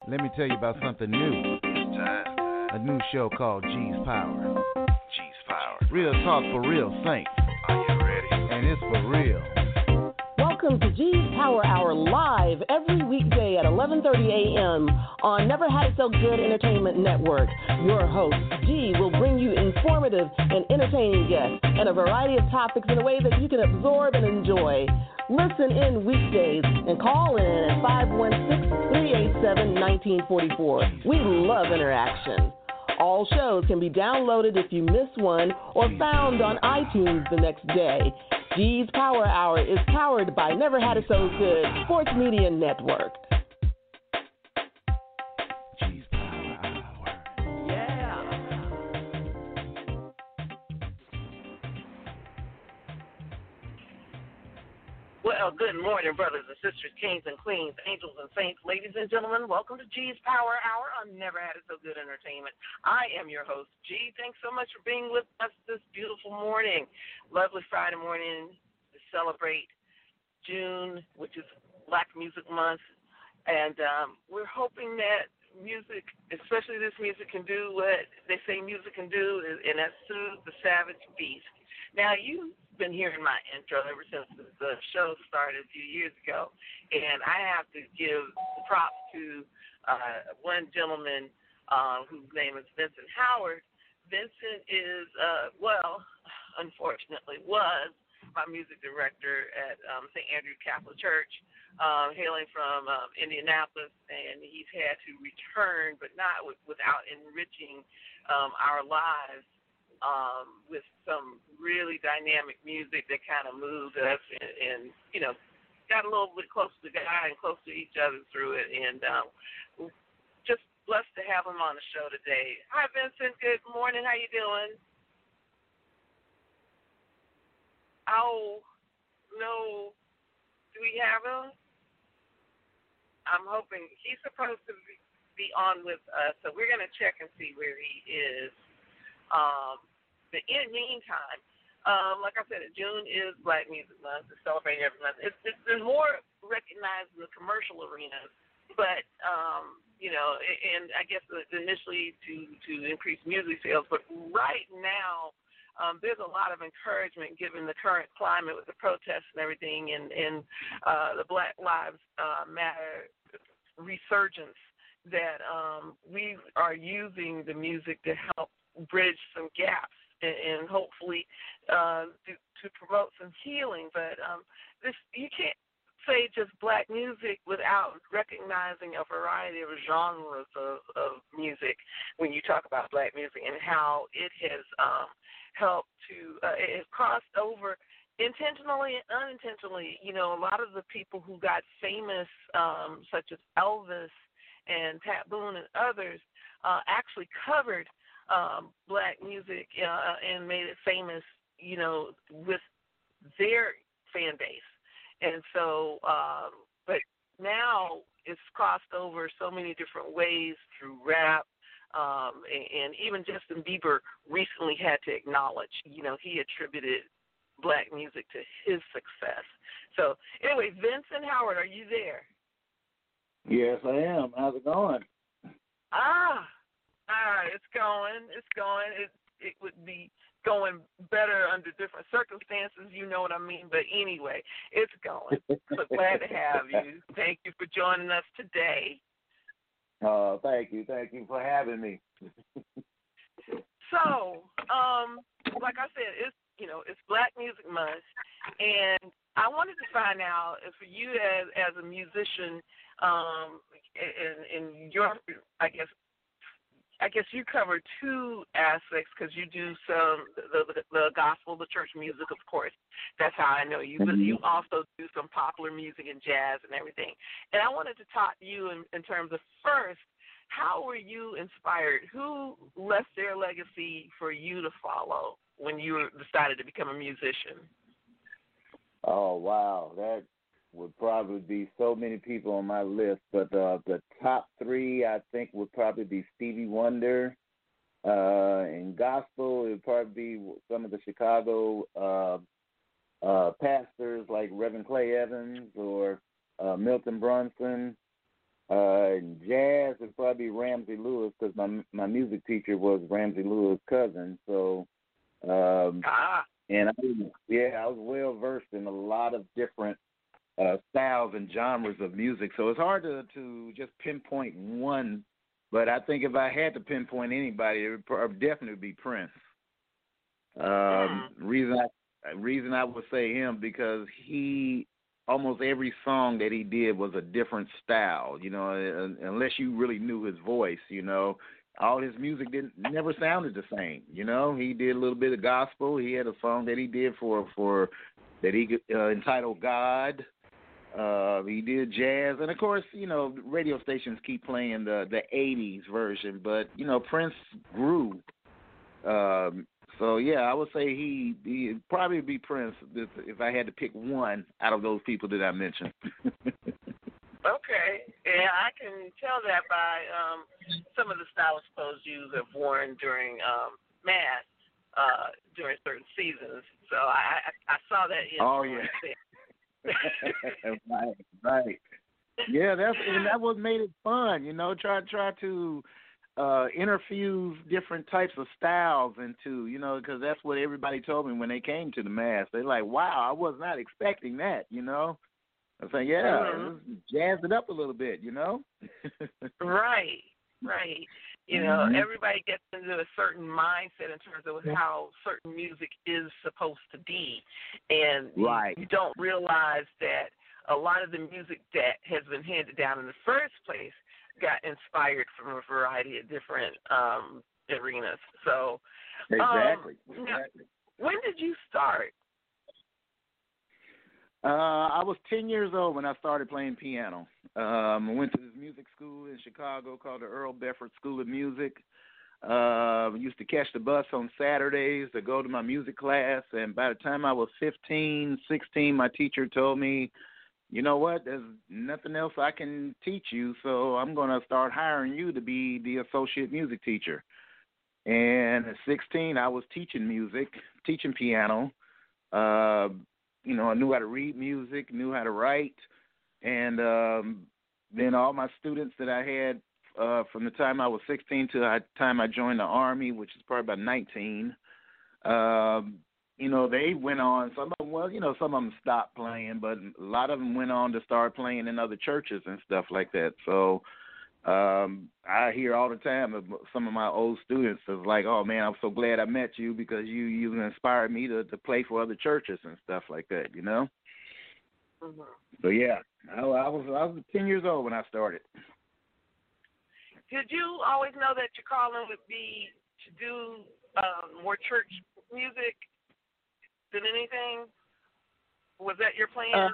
Let me tell you about something new. A new show called G's Power. G's Power. Real talk for real saints. Are you ready? And it's for real. Welcome to G's Power Hour live every weekday at 11:30 a.m. on Never Had It So Good Entertainment Network. Your host, G, will bring you informative and entertaining guests and a variety of topics in a way that you can absorb and enjoy. Listen in weekdays and call in at 516-387-1944. We love interaction. All shows can be downloaded if you miss one or found on iTunes the next day. G's Power Hour is powered by Never Had It So Good Sports Media Network. G's Power Hour. Yeah. Well, good morning, brothers and sisters, kings and queens, angels and saints, ladies and gentlemen. Welcome to G's Power Hour on Never Had It So Good Entertainment. I am your host, G. Thanks so much for being with us this beautiful morning. Lovely Friday morning to celebrate June, which is Black Music Month. And we're hoping that music, especially this music, can do what they say music can do, and that's soothe the savage beast. Now, you've been hearing my intro ever since the show started a few years ago, and I have to give props to one gentleman whose name is Vincent Howard. Vincent is, unfortunately, was my music director at St. Andrew Catholic Church, hailing from Indianapolis, and he's had to return, but not without enriching our lives with some really dynamic music that kind of moved us and got a little bit close to God and close to each other through it. And just blessed to have him on the show today. Hi, Vincent. Good morning. How you doing? Oh, no. Do we have him? I'm hoping he's supposed to be on with us, so we're going to check and see where he is. But in the meantime, like I said, June is Black Music Month. It's celebrating every month. It's been more recognized in the commercial arena, but and I guess initially to increase music sales. But right now, there's a lot of encouragement given the current climate with the protests and everything, and the Black Lives Matter resurgence, that we are using the music to help bridge some gaps and hopefully to promote some healing. But you can't say just Black music without recognizing a variety of genres of music when you talk about Black music and how it has helped to it has crossed over intentionally and unintentionally. A lot of the people who got famous, such as Elvis and Pat Boone and others, actually covered Black music and made it famous, with their fan base. And so, but now it's crossed over so many different ways through rap, and even Justin Bieber recently had to acknowledge, he attributed Black music to his success. So anyway, Vincent Howard, are you there? Yes, I am. How's it going? It's going. It would be going better under different circumstances, you know what I mean? But anyway, it's going. So glad to have you. Thank you for joining us today. Thank you. Thank you for having me. So, like I said, it's Black Music Month, and I wanted to find out if for you as a musician, in your, I guess you cover two aspects, because you do some the gospel, the church music, of course. That's how I know you. But you also do some popular music and jazz and everything. And I wanted to talk to you in terms of, first, how were you inspired? Who left their legacy for you to follow when you decided to become a musician? Oh, wow. That would probably be so many people on my list, but the top three, I think, would probably be Stevie Wonder. In gospel, it would probably be some of the Chicago pastors like Reverend Clay Evans or Milton Brunson. Jazz would probably be Ramsey Lewis because my music teacher was Ramsey Lewis' cousin. So, and I was well versed in a lot of different styles and genres of music. So it's hard to just pinpoint one. But I think if I had to pinpoint anybody, it would definitely be Prince. Reason I would say him because he almost every song that he did was a different style. You know, unless you really knew his voice. You know, all his music never sounded the same. You know, he did a little bit of gospel. He had a song that he did for that he entitled God. He did jazz, and of course, you know, radio stations keep playing the '80s version. But you know, Prince grew. So yeah, I would say he'd probably be Prince if I had to pick one out of those people that I mentioned. Okay, yeah, I can tell that by some of the stylish clothes you have worn during Mass during certain seasons. So I saw that. Oh yeah. Right. Yeah, that what made it fun. You know, try to interfuse different types of styles into, you know, because that's what everybody told me when they came to the Mass. They're like, wow, I was not expecting that, you know. I was like, yeah, jazz it up a little bit, you know. Right. You know, everybody gets into a certain mindset in terms of how certain music is supposed to be. And you don't realize that a lot of the music that has been handed down in the first place got inspired from a variety of different arenas. So, exactly. When did you start? I was 10 years old when I started playing piano. I went to this music school in Chicago called the Earl Bedford School of Music. Used to catch the bus on Saturdays to go to my music class, and by the time I was 15, 16, my teacher told me, you know what, there's nothing else I can teach you, so I'm going to start hiring you to be the associate music teacher. And at 16, I was teaching piano. You know, I knew how to read music, knew how to write, and then all my students that I had from the time I was 16 to the time I joined the Army, which is probably about 19, you know, they went on. Some of them stopped playing, but a lot of them went on to start playing in other churches and stuff like that. So I hear all the time of some of my old students is like, oh, man, I'm so glad I met you because you inspired me to play for other churches and stuff like that, you know? Mm-hmm. So, yeah, I was 10 years old when I started. Did you always know that your calling would be to do more church music than anything? Was that your plan?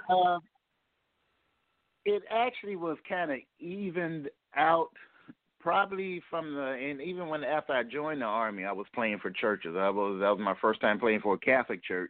It actually was kind of evened out probably and even after I joined the Army, I was playing for churches. That was my first time playing for a Catholic church.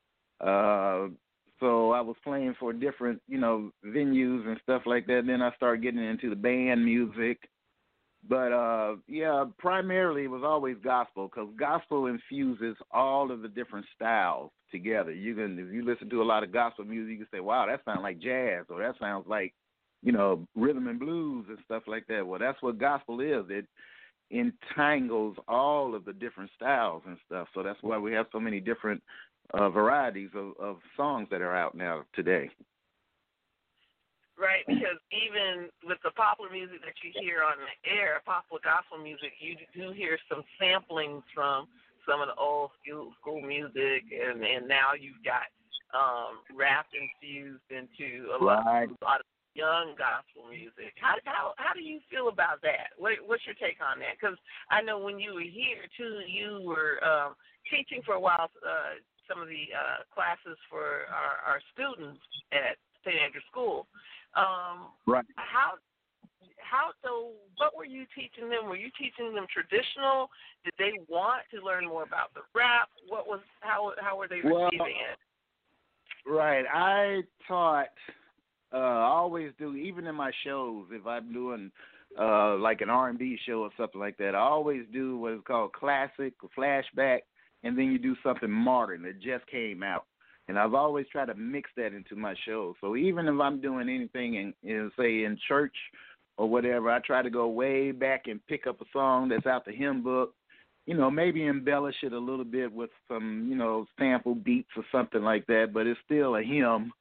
So I was playing for different, you know, venues and stuff like that. Then I started getting into the band music. But, yeah, primarily it was always gospel because gospel infuses all of the different styles together. If you listen to a lot of gospel music, you can say, wow, that sounds like jazz, or that sounds like, you know, rhythm and blues and stuff like that. Well, that's what gospel is. It entangles all of the different styles and stuff. So that's why we have so many different varieties of songs that are out now today. Right, because even with the popular music that you hear on the air, popular gospel music, you do hear some samplings from some of the old school music, and now you've got rap infused into a lot of young gospel music. How do you feel about that? What's your take on that? Because I know when you were here, too, you were teaching for a while some of the classes for our students at St. Andrew School. Right. So what were you teaching them? Were you teaching them traditional? Did they want to learn more about the rap? How were they receiving it? Right. I taught, I always do, even in my shows, if I'm doing like an R&B show or something like that, I always do what is called classic or flashback, and then you do something modern that just came out. And I've always tried to mix that into my show. So even if I'm doing anything in church or whatever, I try to go way back and pick up a song that's out the hymn book, maybe embellish it a little bit with some, sample beats or something like that, but it's still a hymn,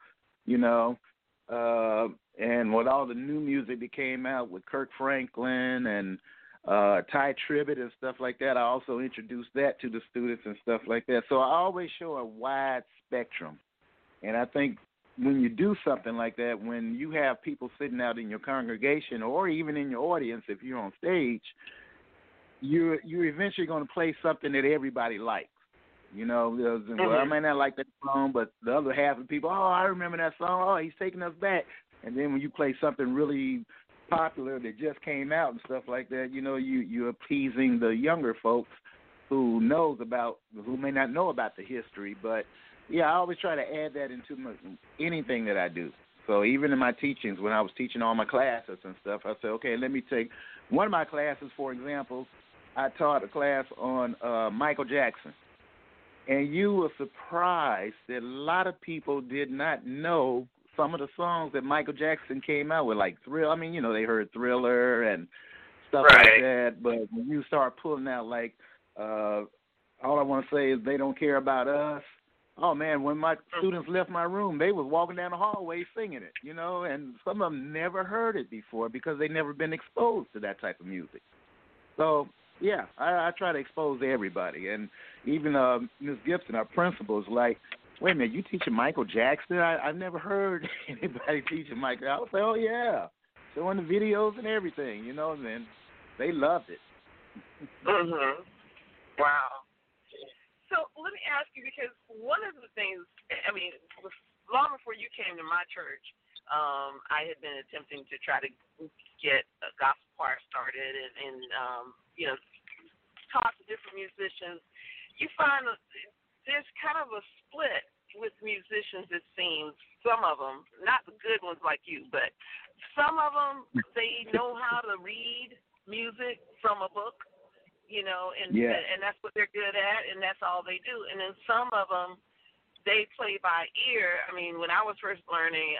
and with all the new music that came out with Kirk Franklin and Ty Tribbett and stuff like that, I also introduced that to the students and stuff like that. So I always show a wide spectrum. And I think when you do something like that, when you have people sitting out in your congregation or even in your audience, if you're on stage, you're eventually going to play something that everybody likes. Well, I may not like that song, but the other half of the people, I remember that song. Oh, he's taking us back. And then when you play something really popular that just came out and stuff like that, you're appeasing the younger folks who may not know about the history. But, yeah, I always try to add that into anything that I do. So even in my teachings, when I was teaching all my classes and stuff, I said, okay, let me take one of my classes, for example. I taught a class on Michael Jackson. And you were surprised that a lot of people did not know some of the songs that Michael Jackson came out with, like Thrill. I mean, they heard Thriller and stuff like that. But when you start pulling out, like, all I want to say is They Don't Care About Us. Oh, man, when my students left my room, they was walking down the hallway singing it, and some of them never heard it before because they never been exposed to that type of music. So, yeah, I try to expose everybody. And even Ms. Gibson, our principal, is like, wait a minute, you teaching Michael Jackson? I've never heard anybody teaching Michael. I was like, oh, yeah, showing the videos and everything, and they loved it. Mm-hmm. Wow. So let me ask you, because one of the things, long before you came to my church, I had been attempting to try to get a gospel choir started and talk to different musicians. You find there's kind of a split with musicians, it seems. Some of them, not the good ones like you, but some of them, they know how to read music from a book. And that's what they're good at, and that's all they do. And then some of them, they play by ear. I mean, when I was first learning,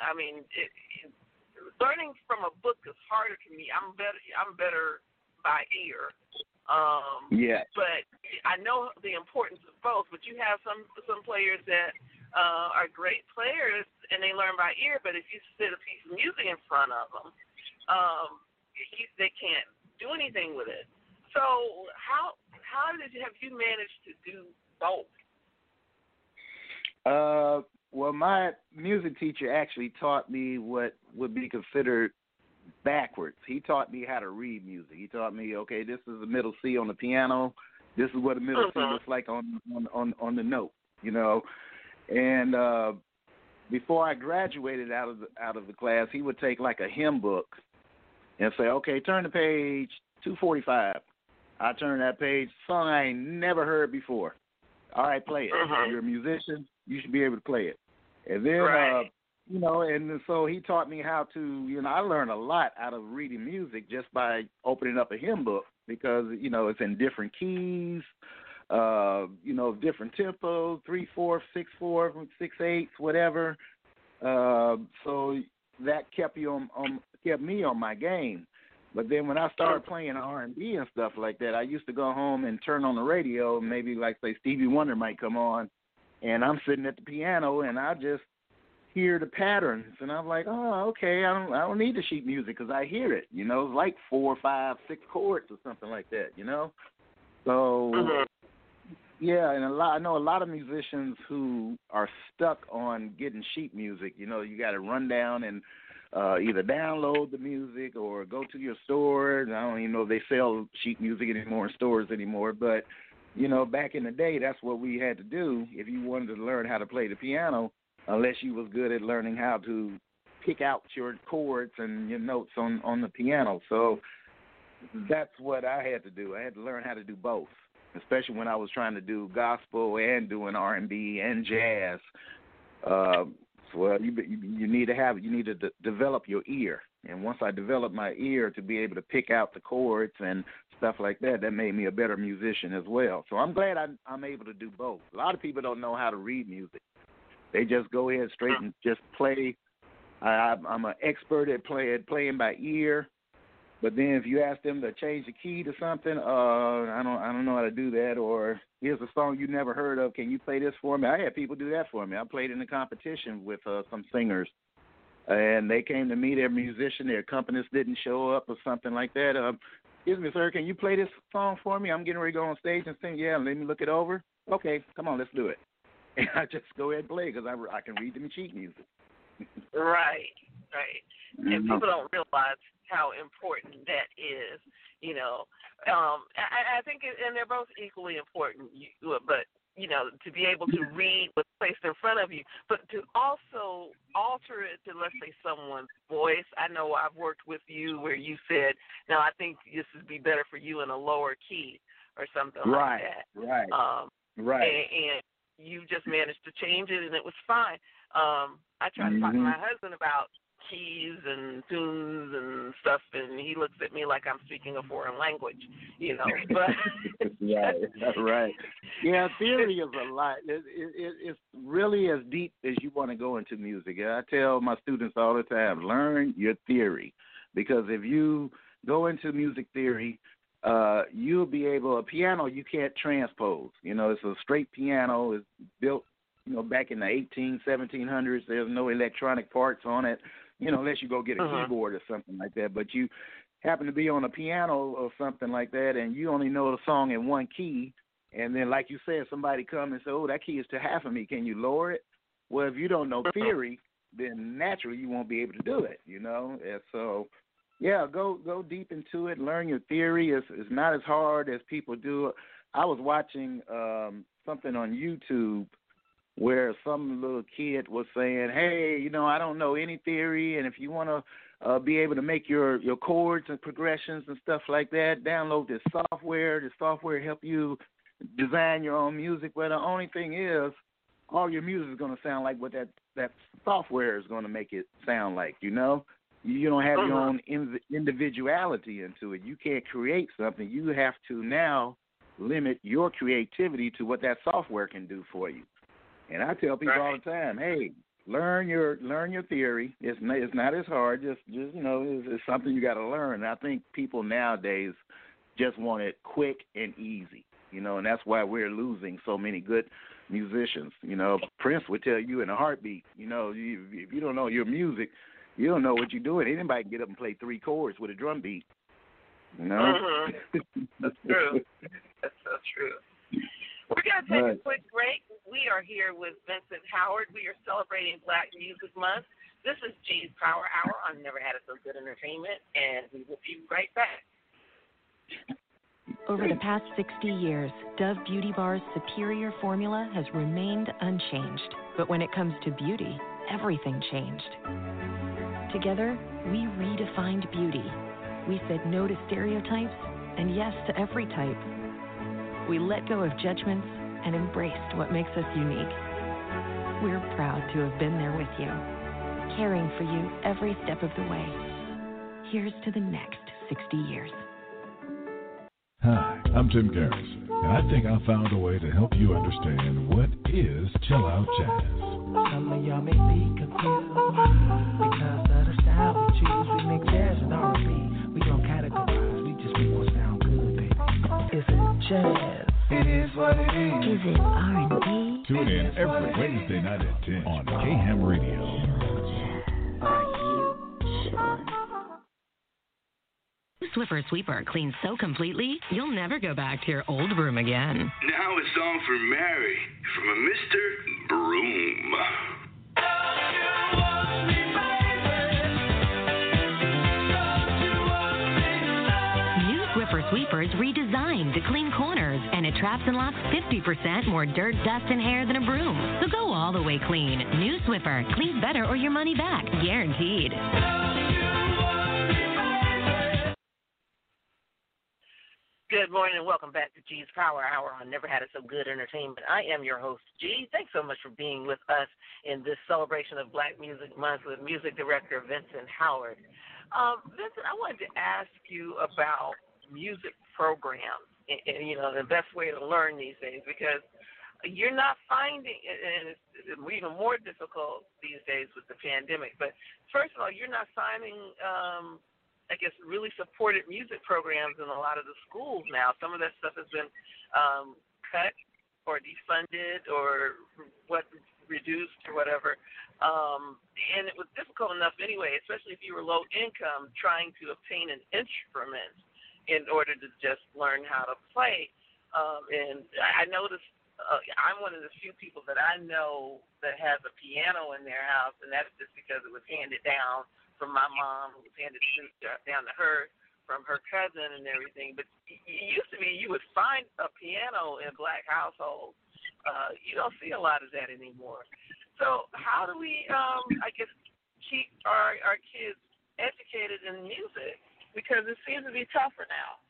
learning from a book is harder to me. I'm better by ear. But I know the importance of both. But you have some players that are great players, and they learn by ear. But if you sit a piece of music in front of them, they can't do anything with it. So how have you managed to do both? Well, my music teacher actually taught me what would be considered backwards. He taught me how to read music. He taught me, okay, this is the middle C on the piano. This is what a middle C looks like on the note, And before I graduated out of the class, he would take like a hymn book and say, okay, turn to page 245. I turn that page, song I ain't never heard before. All right, play it. You're a musician, you should be able to play it. And then, and so he taught me how to, I learned a lot out of reading music just by opening up a hymn book because, it's in different keys, different tempos, 3/4, 6/4, 6/8, whatever. So that kept me on my game. But then when I started playing R&B and stuff like that, I used to go home and turn on the radio, and maybe like say Stevie Wonder might come on, and I'm sitting at the piano and I just hear the patterns, and I'm like, oh, okay, I don't need the sheet music because I hear it, it's like 4, 5, 6 chords or something like that, So yeah, and I know a lot of musicians who are stuck on getting sheet music. You got to run down and either download the music or go to your store. I don't even know if they sell sheet music anymore in stores anymore, but, back in the day, that's what we had to do if you wanted to learn how to play the piano, unless you was good at learning how to pick out your chords and your notes on the piano. So that's what I had to do. I had to learn how to do both, especially when I was trying to do gospel and doing R&B and jazz. Well, you need to develop your ear, and once I developed my ear to be able to pick out the chords and stuff like that, that made me a better musician as well. So I'm glad I'm able to do both. A lot of people don't know how to read music; they just go ahead straight and just play. I'm an expert at playing by ear, But then if you ask them to change the key to something, I don't know how to do that. Or here's a song you never heard of. Can you play this for me? I had people do that for me. I played in a competition with some singers, and they came to me. They're a musician. Their accompanist didn't show up or something like that. Excuse me, sir. Can you play this song for me? I'm getting ready to go on stage and sing. Yeah, let me look it over. Okay, come on, let's do it. And I just go ahead and play because I can read the sheet music. Right. And people don't realize how important that is, you know. I think, and they're both equally important, but, you know, to be able to read what's placed in front of you, but to also alter it to, let's say, someone's voice. I know I've worked with you where you said, no, I think this would be better for you in a lower key or something like that. Right. And you just managed to change it, and it was fine. I tried to talk to my husband about keys and tunes and stuff, and he looks at me like I'm speaking a foreign language, you know. But right. Yeah, theory is a lot. It's really as deep as you want to go into music. I tell my students all the time, learn your theory, because if you go into music theory, you'll be able. A piano you can't transpose. You know, it's a straight piano. It's built, you know, back in the 1700s. There's no electronic parts on it, you know, unless you go get a keyboard or something like that. But you happen to be on a piano or something like that, and you only know the song in one key, and then, like you said, somebody come and say, oh, that key is to half of me. Can you lower it? Well, if you don't know theory, then naturally you won't be able to do it, you know. And so, yeah, go deep into it. Learn your theory. It's not as hard as people do. I was watching something on YouTube where some little kid was saying, hey, you know, I don't know any theory, and if you want to be able to make your chords and progressions and stuff like that, download this software. The software help you design your own music. But the only thing is, all your music is going to sound like what that software is going to make it sound like, you know? You don't have your own individuality into it. You can't create something. You have to now limit your creativity to what that software can do for you. And I tell people all the time, hey, learn your theory. It's not as hard. Just you know, it's something you got to learn. And I think people nowadays just want it quick and easy, you know, and that's why we're losing so many good musicians. You know, Prince would tell you in a heartbeat, you know, if you don't know your music, you don't know what you're doing. Anybody can get up and play 3 chords with a drum beat, you know. That's true. That's so true. We're going to take a quick break. We are here with Vincent Howard. We are celebrating Black Music Month. This is G's Power Hour on Never Had It So Good Entertainment, and we will be right back. Over the past 60 years, Dove Beauty Bar's superior formula has remained unchanged. But when it comes to beauty, everything changed. Together, we redefined beauty. We said no to stereotypes and yes to every type. We let go of judgments and embraced what makes us unique. We're proud to have been there with you, caring for you every step of the way. Here's to the next 60 years. Hi, I'm Tim Garrison, and I think I found a way to help you understand what is chill out jazz. Some of y'all may be confused because of the style we choose. We make jazz and R&B. We don't categorize, we just make what sound good, baby. Is it jazz? It is what it is. Is it R&B? Tune in every Wednesday night at 10 on KHAM Radio. Are you sure? Swiffer Sweeper cleans so completely, you'll never go back to your old broom again. Now it's on for Mary from a Mr. Broom. New Swiffer Sweepers redesigned to clean corners, and it traps and locks 50% more dirt, dust, and hair than a broom. So go all the way clean. New Swiffer cleans better or your money back, guaranteed. Good morning and welcome back to G's Power Hour on Never Had It So Good Entertainment. I am your host, G. Thanks so much for being with us in this celebration of Black Music Month with music director Vincent Howard. Vincent, I wanted to ask you about music programs and you know, the best way to learn these days, because you're not finding, and it's even more difficult these days with the pandemic, but first of all, you're not finding I guess, really supported music programs in a lot of the schools now. Some of that stuff has been cut or defunded or reduced or whatever. And it was difficult enough anyway, especially if you were low income, trying to obtain an instrument in order to just learn how to play. And I noticed I'm one of the few people that I know that has a piano in their house, and that's just because it was handed down from my mom, who was handed down to her from her cousin and everything. But it used to be you would find a piano in black households. You don't see a lot of that anymore. So how do we, I guess, keep our kids educated in music? Because it seems to be tougher now.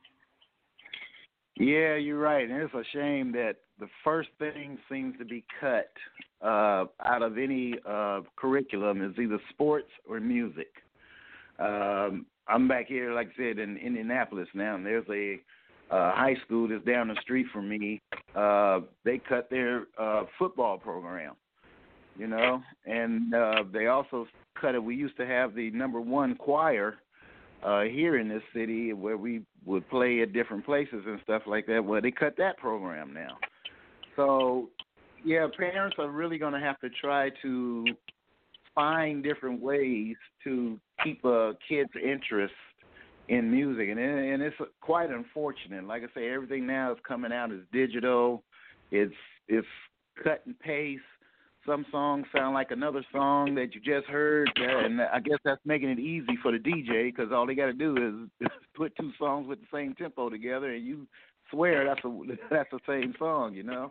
Yeah, you're right. And it's a shame that the first thing seems to be cut out of any curriculum is either sports or music. I'm back here, like I said, in Indianapolis now, and there's a high school that's down the street from me. They cut their football program, you know, and they also cut it. We used to have the number one choir here in this city where we would play at different places and stuff like that. Well, they cut that program now. So, yeah, parents are really going to have to try to find different ways to keep a kid's interest in music. And it's quite unfortunate. Like I say, everything now is coming out as digital. It's cut and paste. Some songs sound like another song that you just heard, and I guess that's making it easy for the DJ because all they got to do is put two songs with the same tempo together, and you swear that's the same song, you know.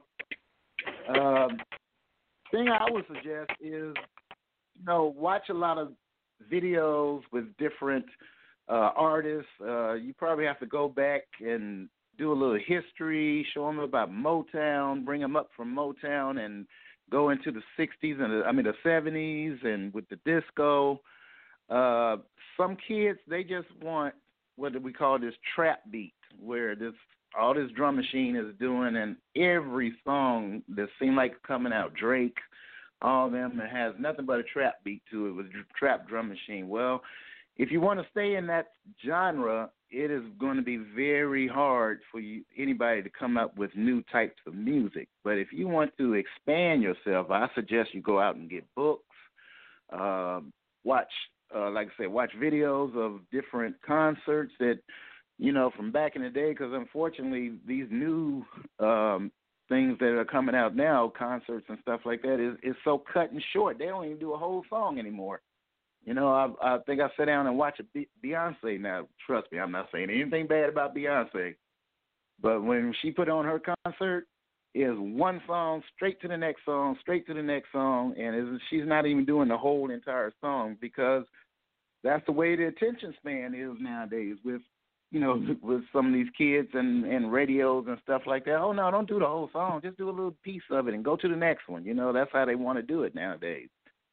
Thing I would suggest is, you know, watch a lot of videos with different artists. You probably have to go back and do a little history, show them about Motown, bring them up from Motown, and go into the 60s and the 70s and with the disco. Some kids, they just want what we call this trap beat, where all this drum machine is doing, and every song that seems like coming out, Drake, all of them, it has nothing but a trap beat to it with trap drum machine. Well, if you want to stay in that genre, it is going to be very hard for anybody to come up with new types of music. But if you want to expand yourself, I suggest you go out and get books, watch videos of different concerts that, you know, from back in the day, because unfortunately these new things that are coming out now, concerts and stuff like that, is so cut and short. They don't even do a whole song anymore. You know, I think I sat down and watched Beyonce. Now, trust me, I'm not saying anything bad about Beyonce. But when she put on her concert, it's one song, straight to the next song, straight to the next song, and she's not even doing the whole entire song because that's the way the attention span is nowadays with, you know, with some of these kids and radios and stuff like that. Oh, no, don't do the whole song. Just do a little piece of it and go to the next one. You know, that's how they want to do it nowadays.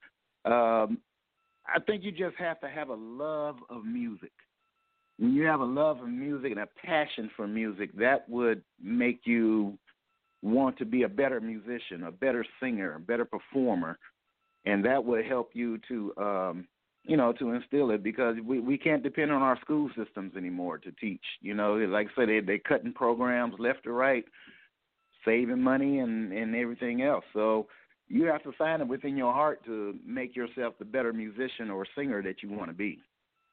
I think you just have to have a love of music. When you have a love of music and a passion for music, that would make you want to be a better musician, a better singer, a better performer, and that would help you to, you know, to instill it because we can't depend on our school systems anymore to teach. You know, like I said, they're cutting programs left or right, saving money and everything else. So you have to find it within your heart to make yourself the better musician or singer that you want to be.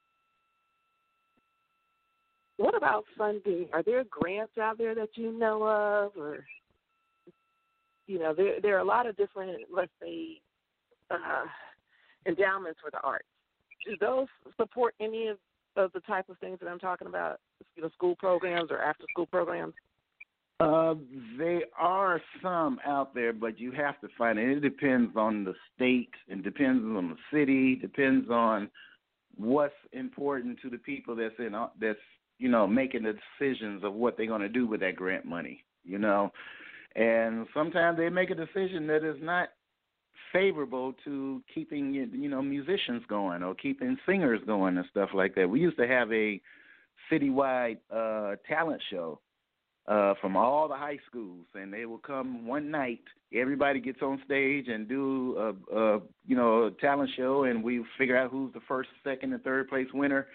What about funding? Are there grants out there that you know of? Or, you know, there are a lot of different, let's say, endowments for the arts. Do those support any of the type of things that I'm talking about, you know, school programs or after-school programs? There are some out there, but you have to find it. It depends on the state, and depends on the city, depends on what's important to the people that's you know, making the decisions of what they're going to do with that grant money, you know. And sometimes they make a decision that is not favorable to keeping, you know, musicians going or keeping singers going and stuff like that. We used to have a citywide talent show from all the high schools, and they will come one night. Everybody gets on stage and do a talent show, and we figure out who's the first, second, and third place winner.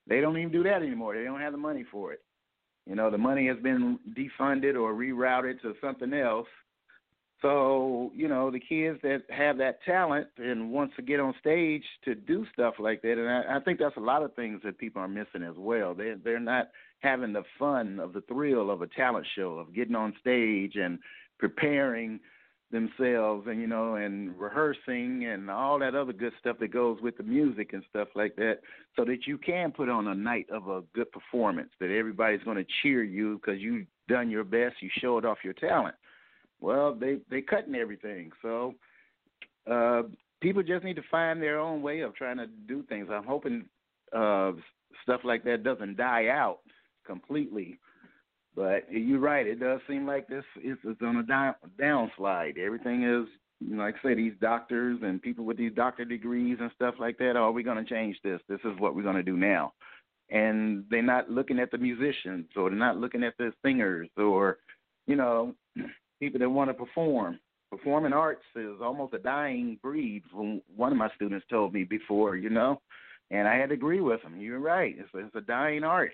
They don't even do that anymore. They don't have the money for it. You know, the money has been defunded or rerouted to something else. So, you know, the kids that have that talent and wants to get on stage to do stuff like that, and I think that's a lot of things that people are missing as well. They're not having the fun of the thrill of a talent show, of getting on stage and preparing themselves and, you know, and rehearsing and all that other good stuff that goes with the music and stuff like that, so that you can put on a night of a good performance, that everybody's going to cheer you because you've done your best, you showed off your talent. Well, they cutting everything. So people just need to find their own way of trying to do things. I'm hoping stuff like that doesn't die out completely. But you're right. It does seem like this is on a downslide. Everything is, you know, like I say, these doctors and people with these doctor degrees and stuff like that, oh, we're going to change this. This is what we're going to do now. And they're not looking at the musicians, or they're not looking at the singers, or, you know, people that want to perform. Performing arts is almost a dying breed, from one of my students told me before, you know, and I had to agree with him. You're right. It's a dying art.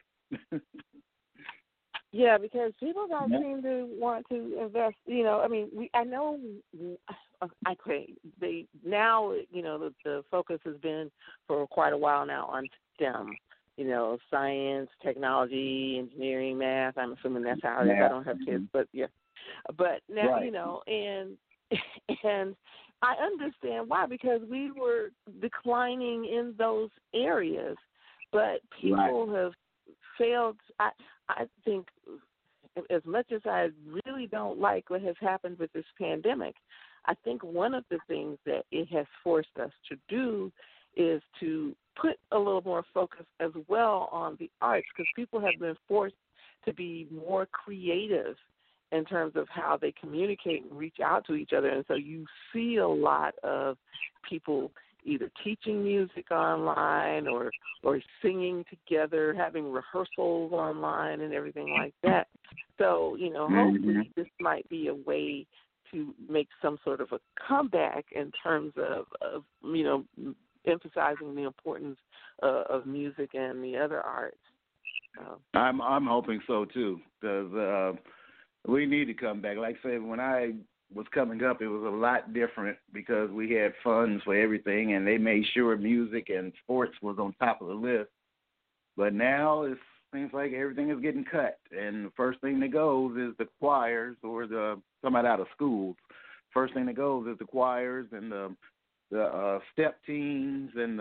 Yeah, because people don't seem to want to invest. You know, I mean, I know. They now, you know, the focus has been for quite a while now on STEM. You know, science, technology, engineering, math. I'm assuming that's how it is. I don't have kids, but yeah. But now, right. You know, and I understand why, because we were declining in those areas, but people have failed. I think, as much as I really don't like what has happened with this pandemic, I think one of the things that it has forced us to do is to put a little more focus as well on the arts, because people have been forced to be more creative in terms of how they communicate and reach out to each other. And so you see a lot of people either teaching music online or singing together, having rehearsals online and everything like that. So, you know, hopefully this might be a way to make some sort of a comeback in terms of you know, emphasizing the importance of music and the other arts. I'm hoping so too, because we need to come back. Like I said, when I was coming up, it was a lot different because we had funds for everything, and they made sure music and sports was on top of the list. But now it seems like everything is getting cut, and the first thing that goes is the choirs, or somebody out of schools. First thing that goes is the choirs and the step teams and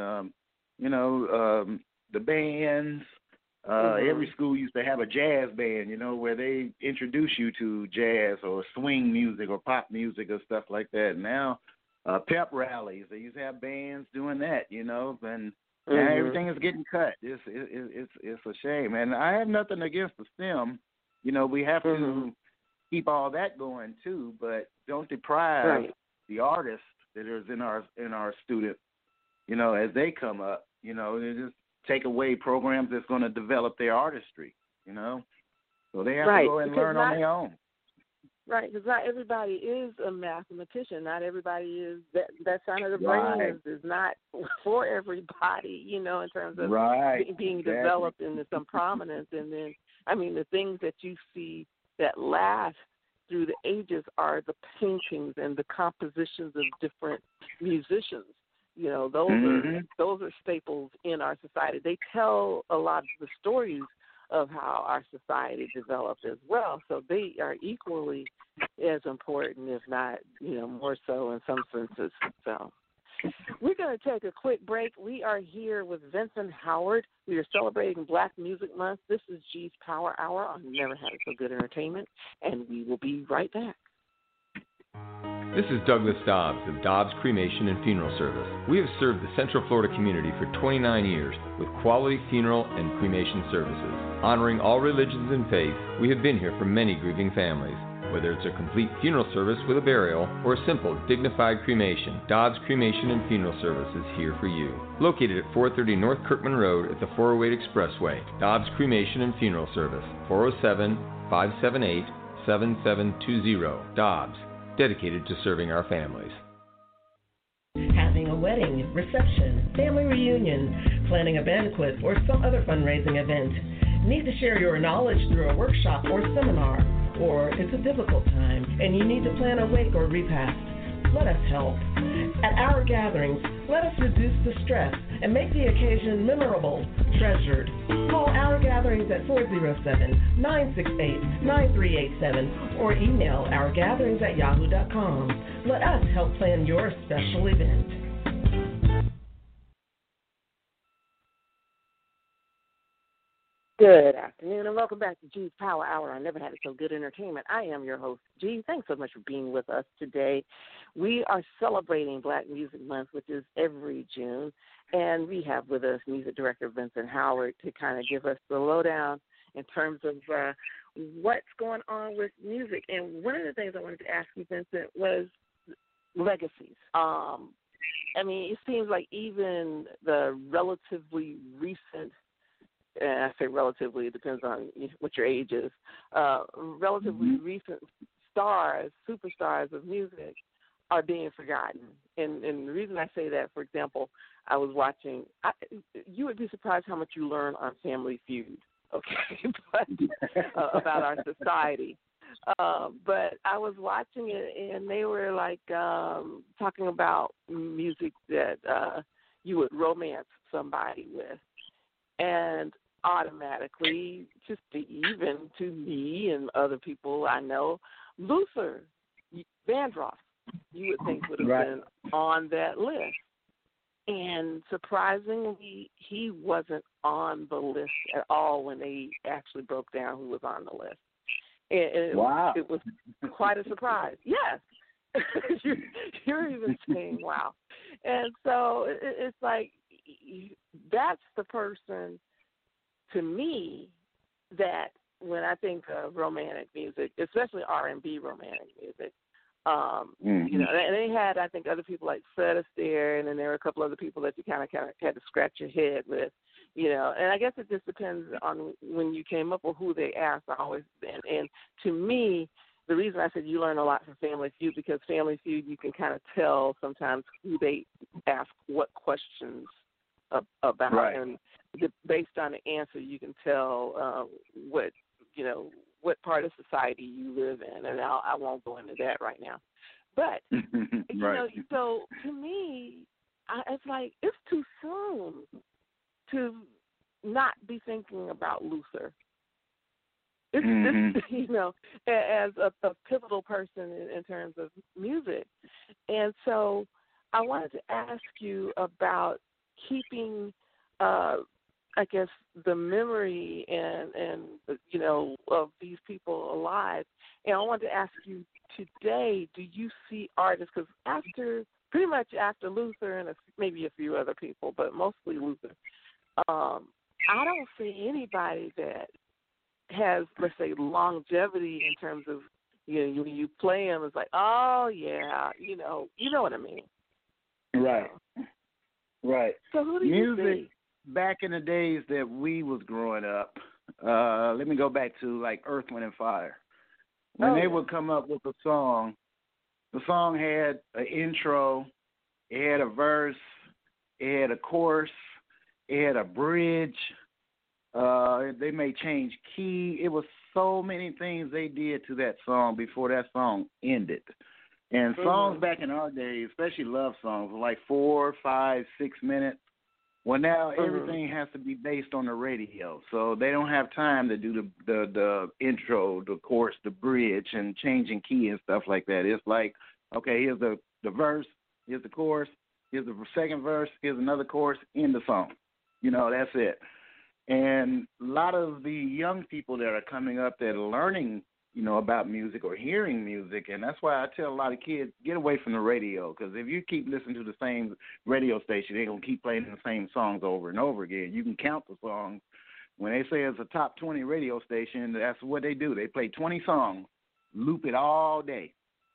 the bands. Every school used to have a jazz band, you know, where they introduce you to jazz or swing music or pop music or stuff like that. Now, pep rallies, they used to have bands doing that, you know, and now everything is getting cut. It's a shame. And I have nothing against the STEM. You know, we have to keep all that going too, but don't deprive the artists that is in our students, you know, as they come up, you know, they just take away programs that's going to develop their artistry, you know. So they have to go and learn on their own. Right, because not everybody is a mathematician. Not everybody is that side of the brain is not for everybody, you know, in terms of being developed into some prominence. And then, I mean, the things that you see that last through the ages are the paintings and the compositions of different musicians. You know, those are staples in our society. They tell a lot of the stories of how our society developed as well. So they are equally as important, if not, you know, more so in some senses. So we're going to take a quick break. We are here with Vincent Howard. We are celebrating Black Music Month. This is G's Power Hour on Never Had It So Good Entertainment, and we will be right back. This is Douglas Dobbs of Dobbs Cremation and Funeral Service. We have served the Central Florida community for 29 years with quality funeral and cremation services. Honoring all religions and faiths, we have been here for many grieving families. Whether it's a complete funeral service with a burial or a simple, dignified cremation, Dobbs Cremation and Funeral Service is here for you. Located at 430 North Kirkman Road at the 408 Expressway, Dobbs Cremation and Funeral Service, 407-578-7720. Dobbs, dedicated to serving our families. Having a wedding wedding, reception, family reunion, planning a banquet, or some other fundraising event. Need to share your knowledge through a workshop or seminar, or it's a difficult time and you need to plan a wake or repast. Let us help. At our gatherings, let us reduce the stress and make the occasion memorable, treasured. Call Our Gatherings at 407-968-9387 or email ourgatherings@yahoo.com. Let us help plan your special event. Good afternoon and welcome back to G's Power Hour. I never had it so good entertainment. I am your host, G. Thanks so much for being with us today. We are celebrating Black Music Month, which is every June, and we have with us Music Director Vincent Howard to kind of give us the lowdown in terms of what's going on with music. And one of the things I wanted to ask you, Vincent, was legacies. I mean, it seems like even the relatively recent, and I say relatively, it depends on what your age is, relatively recent stars, superstars of music are being forgotten. And the reason I say that, for example, I was watching, you would be surprised how much you learn on Family Feud, okay, but, about our society. But I was watching it, and they were like talking about music that you would romance somebody with. And automatically, just even to me and other people I know, Luther Vandross, you would think would have been on that list. And surprisingly, he wasn't on the list at all when they actually broke down who was on the list. And it was quite a surprise. Yes. You're even saying wow. And so it's like that's the person, to me, that when I think of romantic music, especially R&B romantic music, you know, and they had, I think, other people like Fred Astaire, and then there were a couple other people that you kind of had to scratch your head with, you know. And I guess it just depends on when you came up or who they asked. And to me, the reason I said you learn a lot from Family Feud, because Family Feud, you can kind of tell sometimes who they ask what questions about, and based on the answer, you can tell what part of society you live in, and I won't go into that right now. But you know, so to me, it's like it's too soon to not be thinking about Luther. It's you know, as a pivotal person in terms of music, and so I wanted to ask you about keeping, I guess, the memory and you know, of these people alive. And I wanted to ask you today, do you see artists, because pretty much after Luther and maybe a few other people, but mostly Luther, I don't see anybody that has, let's say, longevity in terms of, you know, when you play them, it's like, oh yeah, you know what I mean. Right. So who do you see? Back in the days that we was growing up, let me go back to like Earth, Wind, and Fire. When they would come up with a song, the song had an intro, it had a verse, it had a chorus, it had a bridge. They may change key. It was so many things they did to that song before that song ended. And songs back in our days, especially love songs, were like 4, 5, 6 minutes. Well, now everything has to be based on the radio, so they don't have time to do the intro, the chorus, the bridge, and changing key and stuff like that. It's like, okay, here's the verse, here's the chorus, here's the second verse, here's another chorus, end the song. You know, that's it. And a lot of the young people that are coming up that are learning, you know, about music or hearing music, and that's why I tell a lot of kids, get away from the radio, because if you keep listening to the same radio station, they're going to keep playing the same songs over and over again. You can count the songs. When they say it's a top 20 radio station, that's what they do. They play 20 songs, loop it all day.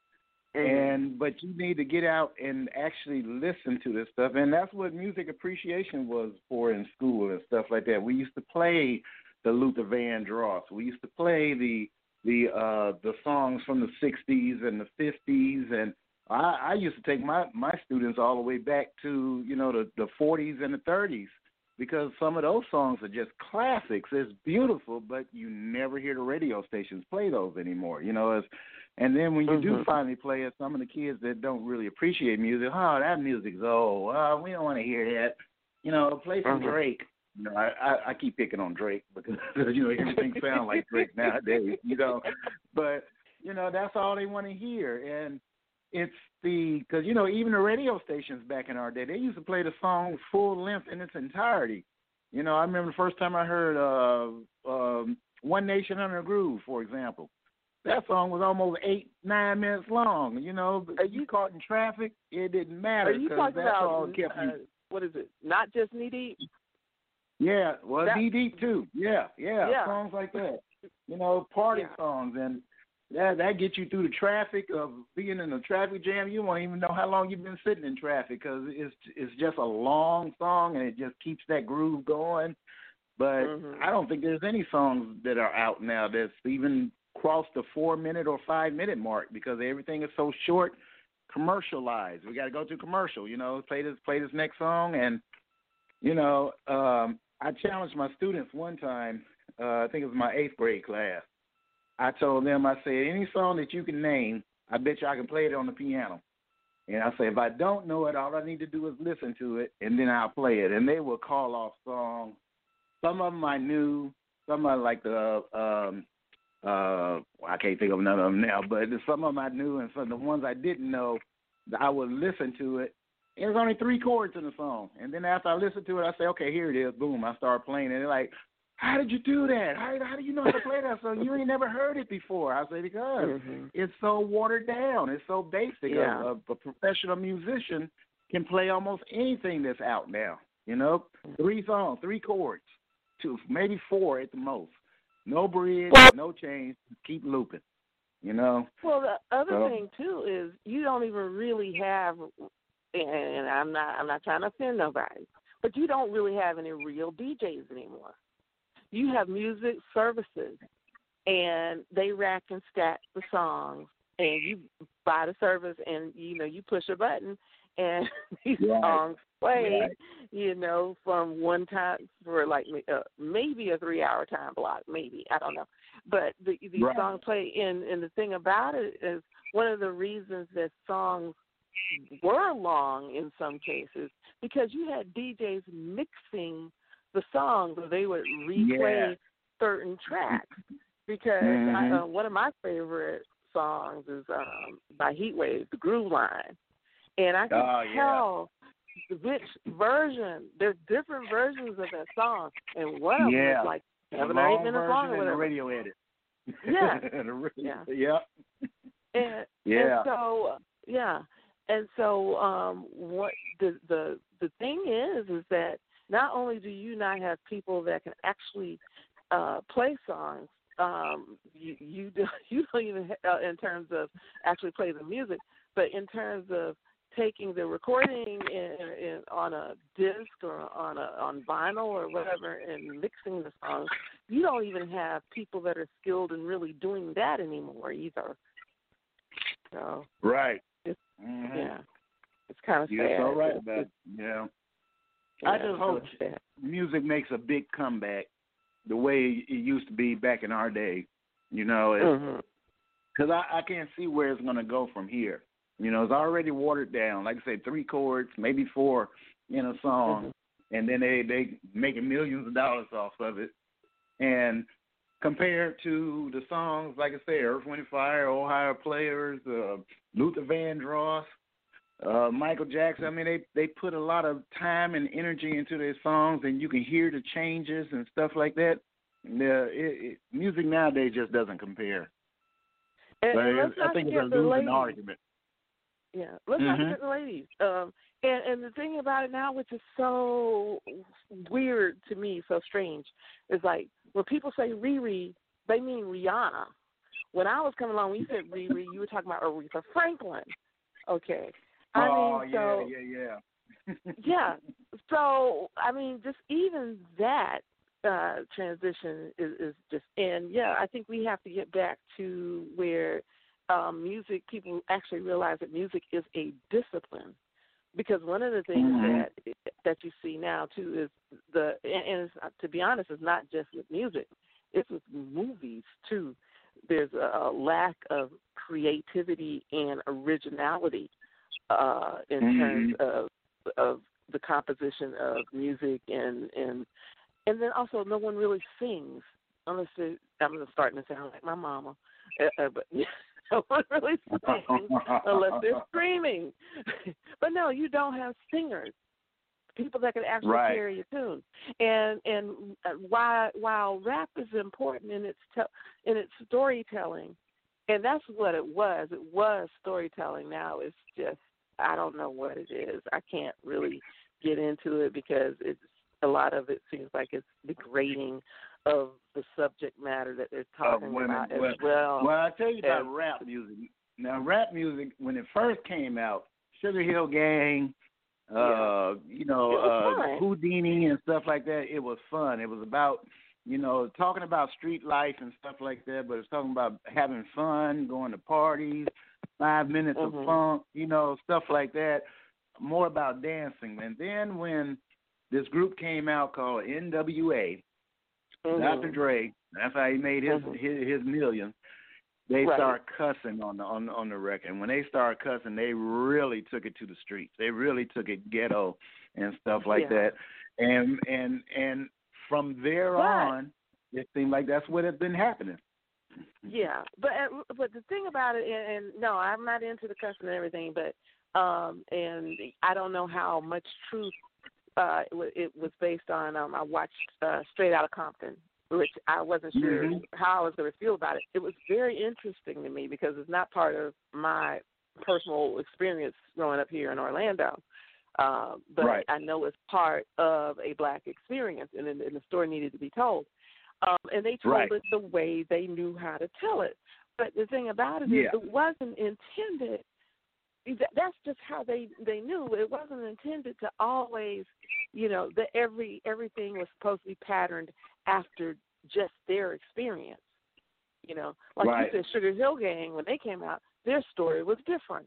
But you need to get out and actually listen to this stuff, and that's what music appreciation was for in school and stuff like that. We used to play the Luther Vandross. We used to play the songs from the 60s and the 50s and I used to take my students all the way back to, the 40s and the 30s, because some of those songs are just classics. It's beautiful, but you never hear the radio stations play those anymore. And then when you do finally play it, some of the kids that don't really appreciate music, that music's old. We don't want to hear that. Play some Drake. I keep picking on Drake because everything sounds like Drake nowadays. But that's all they want to hear, and it's because even the radio stations back in our day, they used to play the song full length in its entirety. I remember the first time I heard One Nation Under a Groove, for example. That song was almost 8-9 minutes long. Are you caught in traffic? It didn't matter. Are you talking about what is it? Not Just Knee Deep? Yeah, well, Knee Deep too. Yeah, songs like that. Party songs, and that gets you through the traffic of being in a traffic jam. You won't even know how long you've been sitting in traffic because it's just a long song and it just keeps that groove going. But I don't think there's any songs that are out now that's even crossed the 4-minute or 5-minute mark because everything is so short, commercialized. We got to go to commercial. Play this next song, and I challenged my students one time. I think it was my 8th grade class. I told them, I said, any song that you can name, I bet you I can play it on the piano. And I said, if I don't know it, all I need to do is listen to it, and then I'll play it. And they will call off songs. Some of them I knew. Some of them like I can't think of none of them now, but some of them I knew, and some of the ones I didn't know, I would listen to it. There's only 3 chords in the song. And then after I listen to it, I say, okay, here it is. Boom, I start playing it. And they're like, how did you do that? How do you know how to play that song? You ain't never heard it before. I say, because it's so watered down. It's so basic. Yeah. A professional musician can play almost anything that's out now. 3 songs, 3 chords, 2, maybe 4 at the most. No bridge, no change, keep looping. Well, the other thing, too, is you don't even really have, and I'm not trying to offend nobody, but you don't really have any real DJs anymore. You have music services, and they rack and stack the songs, and you buy the service, and, you push a button, and these songs play, from one time for like maybe a 3-hour time block, maybe, I don't know. But these songs play, and the thing about it is one of the reasons that songs were long in some cases because you had DJs mixing the songs, or they would replay certain tracks. Because one of my favorite songs is by Heatwave, The Groove Line. And I can tell which version. There's different versions of that song, and one of them is like 7 or 8 minutes long or whatever. The radio edit. Yeah. And so what the thing is that not only do you not have people that can actually play songs, you don't even in terms of actually play the music, but in terms of taking the recording on a disc or on vinyl or whatever and mixing the songs, you don't even have people that are skilled in really doing that anymore either. So right. It's, it's kind of sad. You're so right about it. Yeah. I just hope music makes a big comeback the way it used to be back in our day, because I can't see where it's going to go from here. It's already watered down. Like I said, 3 chords, maybe 4 in a song, and then they making millions of dollars off of it. And compared to the songs, like I said, Earth, Wind & Fire, Ohio Players, Luther Vandross, Michael Jackson, I mean, they put a lot of time and energy into their songs, and you can hear the changes and stuff like that. Music nowadays just doesn't compare. And I think it's a losing argument. Yeah, let's not forget the ladies. And the thing about it now, which is so weird to me, so strange, is like when people say Riri, they mean Rihanna. When I was coming along, when you said Riri, you were talking about Aretha Franklin. Okay. Yeah. So, I mean, just even that transition is just, and I think we have to get back to where music, people actually realize that music is a discipline. Because one of the things that you see now too is and to be honest, it's not just with music; it's with movies too. There's a lack of creativity and originality in terms of the composition of music, and then also no one really sings unless I'm starting to sound like my mama, but. No one really sings unless they're screaming. But no, you don't have singers, people that can actually carry a tune. And while rap is important in its storytelling, and that's what it was. It was storytelling. Now it's just, I don't know what it is. I can't really get into it because a lot of it seems like it's degrading of the subject matter that they're talking about as well. Well, I'll tell you about rap music. Now, rap music, when it first came out, Sugar Hill Gang, Houdini and stuff like that, it was fun. It was about, talking about street life and stuff like that, but it's talking about having fun, going to parties, 5 minutes of funk, stuff like that, more about dancing. And then when this group came out called NWA, Dr. Dre, that's how he made his millions. They start cussing on the record. And when they start cussing, they really took it to the streets. They really took it ghetto and stuff like that. And from there on, it seemed like that's what had been happening. Yeah, but the thing about it, and no, I'm not into the cussing and everything, but and I don't know how much truth it was based on. I watched Straight Outta Compton, which I wasn't sure how I was going to feel about it. It was very interesting to me because it's not part of my personal experience growing up here in Orlando. But I know it's part of a Black experience, and the story needed to be told. And they told it the way they knew how to tell it. But the thing about it is it wasn't intended. That's just how they knew. It wasn't intended to always, that everything was supposed to be patterned after just their experience. Like you said, Sugar Hill Gang, when they came out, their story was different.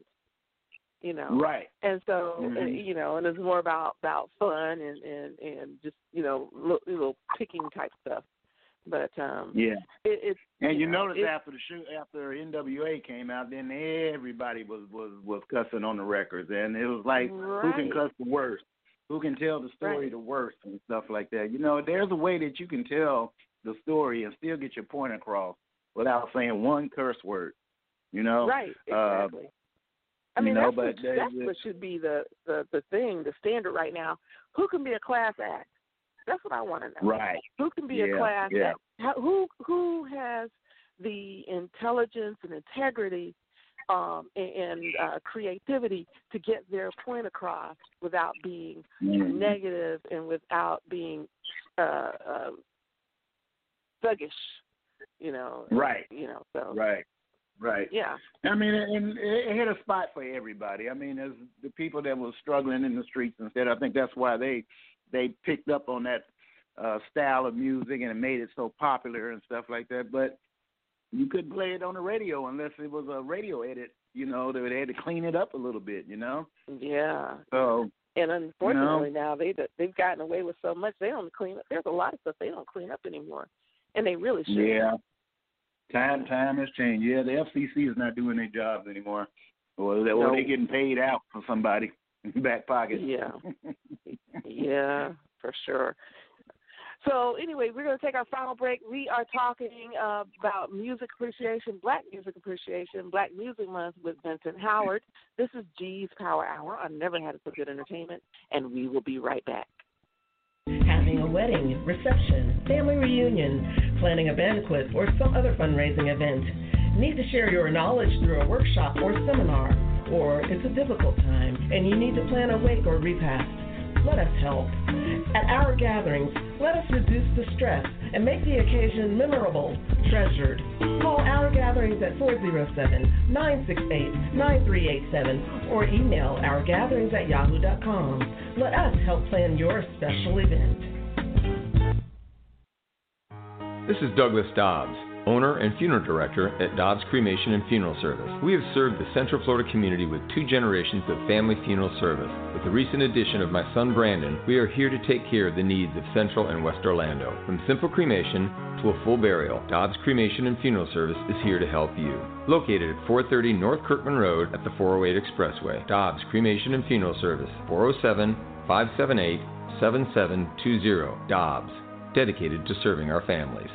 And so, and it's more about fun and just, little picking type stuff. But it's and you notice after NWA came out, then everybody was cussing on the records, and it was like who can cuss the worst, who can tell the story the worst, and stuff like that. There's a way that you can tell the story and still get your point across without saying one curse word. Right, exactly. I mean, that's what should be the thing, the standard right now. Who can be a class act? That's what I want to know. Right. Who can be a class act? Who has the intelligence and integrity and creativity to get their point across without being negative and without being thuggish, Right. So. Right. Yeah. I mean, and it hit a spot for everybody. I mean, there's the people that were struggling in the streets instead. I think that's why they picked up on that style of music and it made it so popular and stuff like that. But you couldn't play it on the radio unless it was a radio edit, they had to clean it up a little bit, Yeah. So. And unfortunately now they've gotten away with so much they don't clean up. There's a lot of stuff they don't clean up anymore, and they really should. Yeah. Time has changed. Yeah, the FCC is not doing their jobs anymore, or they're getting paid out for somebody in the back pocket. Yeah. Yeah, for sure. So anyway, we're going to take our final break. We are talking about music appreciation, Black music appreciation, Black Music Month with Vincent Howard. This is G's Power Hour on Never Had It So Good Entertainment, and we will be right back. Having a wedding, reception, family reunion, planning a banquet, or some other fundraising event. Need to share your knowledge through a workshop or seminar, or it's a difficult time and you need to plan a wake or repast. Let us help. At our gatherings, let us reduce the stress and make the occasion memorable, treasured. Call our gatherings at 407-968-9387 or email ourgatherings@yahoo.com. Let us help plan your special event. This is Douglas Dobbs. owner and funeral director at Dobbs Cremation and Funeral Service. We have served the Central Florida community with 2 generations of family funeral service. With the recent addition of my son Brandon, we are here to take care of the needs of Central and West Orlando. From simple cremation to a full burial, Dobbs Cremation and Funeral Service is here to help you. Located at 430 North Kirkman Road at the 408 Expressway. Dobbs Cremation and Funeral Service, 407-578-7720. Dobbs, dedicated to serving our families.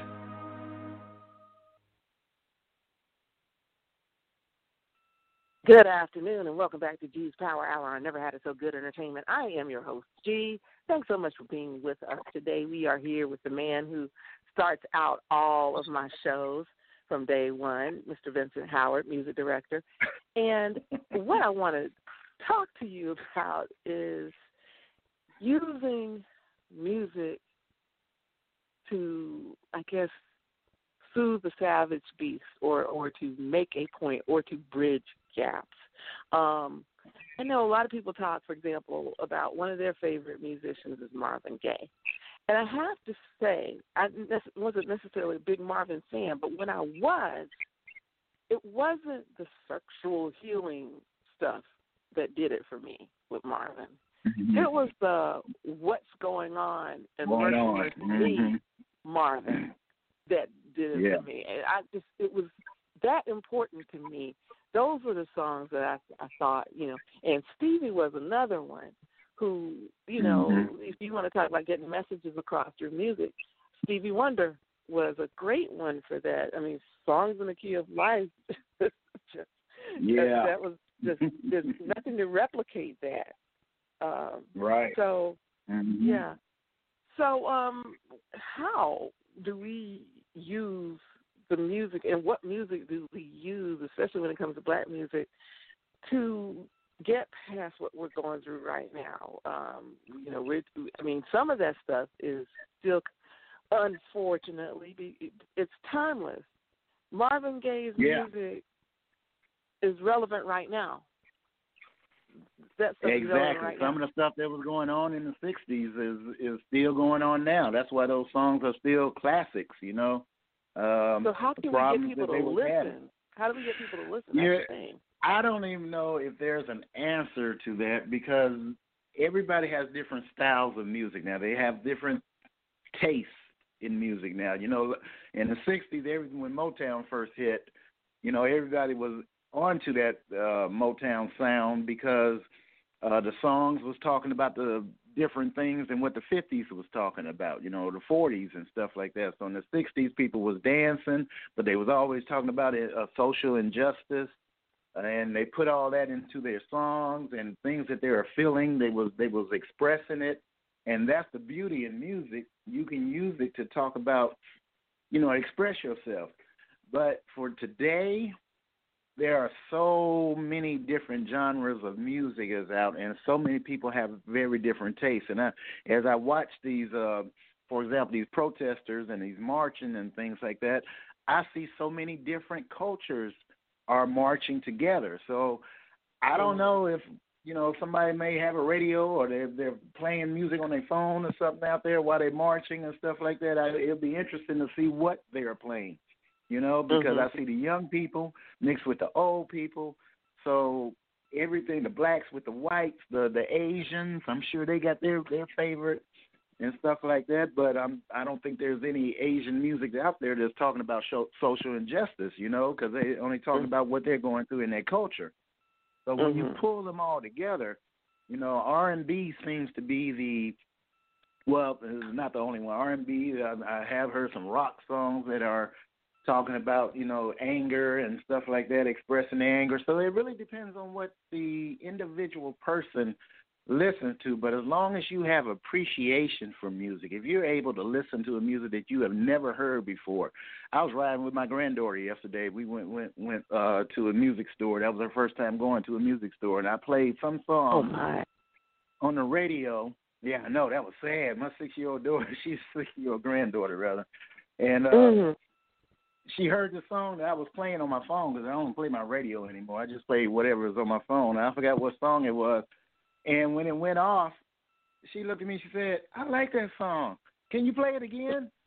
Good afternoon and welcome back to G's Power Hour on Never Had It So Good Entertainment. I am your host, G. Thanks so much for being with us today. We are here with the man who starts out all of my shows from day one, Mr. Vincent Howard, music director. And what I want to talk to you about is using music to, I guess, soothe the savage beast or to make a point or to bridge gaps. I know a lot of people talk, for example, about one of their favorite musicians is Marvin Gaye. And I have to say, I wasn't necessarily a big Marvin fan, but when I was, it wasn't the sexual healing stuff that did it for me with Marvin. Mm-hmm. It was the what's going on and versus me, Marvin, that did it for me. And it was that important to me. Those were the songs that I thought, and Stevie was another one who, if you want to talk about getting messages across through music, Stevie Wonder was a great one for that. I mean, Songs in the Key of Life, that was just, there's nothing to replicate that. Right. So, yeah. So, how do we use the music, and what music do we use, especially when it comes to black music, to get past what we're going through right now? Some of that stuff is still, unfortunately, it's timeless. Marvin Gaye's music is relevant right now. That's exactly. Some of the stuff that was going on in the 60s is still going on now. That's why those songs are still classics, So how can we get people to listen? How do we get people to listen? That's the thing. I don't even know if there's an answer to that because everybody has different styles of music now. They have different tastes in music now. In the 60s, when Motown first hit, everybody was onto that Motown sound because the songs was talking about the different things than what the 50s was talking about, the 40s and stuff like that. So in the 60s, people was dancing, but they was always talking about social injustice, and they put all that into their songs and things that they were feeling. They was expressing it, and that's the beauty in music. You can use it to talk about, express yourself. But for today, there are so many different genres of music is out, and so many people have very different tastes. And as I watch these, for example, these protesters and these marching and things like that, I see so many different cultures are marching together. So I don't know if, somebody may have a radio or they're playing music on their phone or something out there while they're marching and stuff like that. It'll be interesting to see what they are playing. Because I see the young people mixed with the old people. So everything, the blacks with the whites, the Asians, I'm sure they got their favorite and stuff like that. But I don't think there's any Asian music out there that's talking about social injustice, because they only talking about what they're going through in their culture. So when you pull them all together, R&B seems to be it's not the only one. R&B, I have heard some rock songs that are talking about, anger and stuff like that, expressing anger. So it really depends on what the individual person listens to. But as long as you have appreciation for music, if you're able to listen to a music that you have never heard before. I was riding with my granddaughter yesterday. We went to a music store. That was our first time going to a music store, and I played some song on the radio. Yeah, I know, that was sad. My 6-year-old daughter, she's 6-year-old granddaughter, rather. And she heard the song that I was playing on my phone because I don't play my radio anymore. I just play whatever is on my phone. I forgot what song it was. And when it went off, she looked at me and she said, I like that song. Can you play it again?